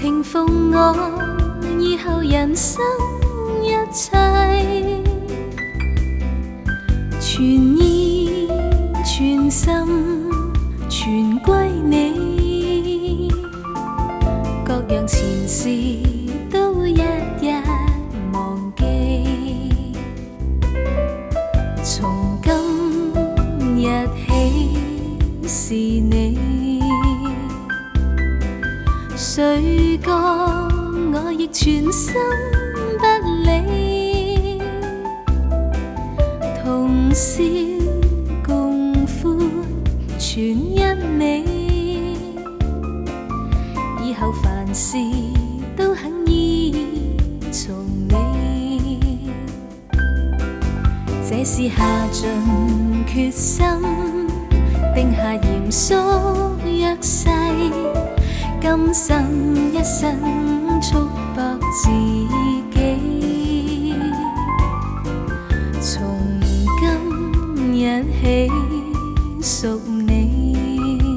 情奉我以後人生一切，全意全心全歸你，各樣前事都一一忘記，從今日起是你。誰覺我亦全心不理，同笑共歡全因你，以後凡事都肯依從你，這是下盡決心，定下嚴肅約誓，今生一生束縛自己，從今日起屬你，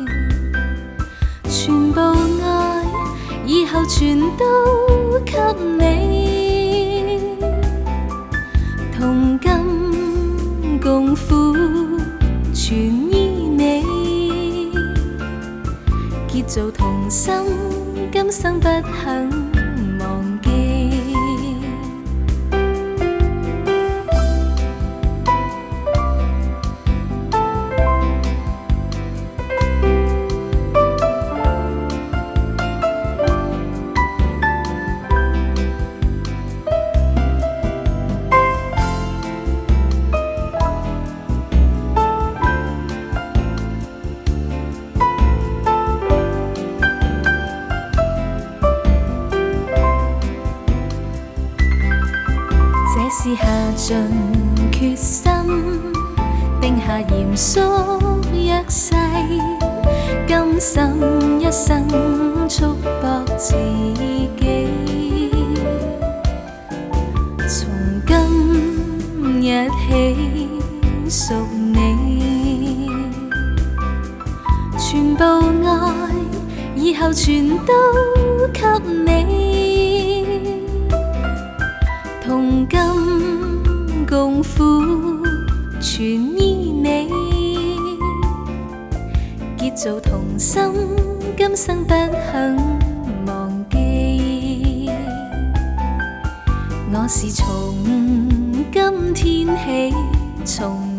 全部愛以後全都給你，同甘共苦全依你，結造同心，今生不肯忘記。是下盡決心，定下嚴肅約誓，今生一生束縛自己，從今日起屬你，全部愛以後全都給你，同甘共苦全依你，結造同心，今生不肯忘記。我是從今天起從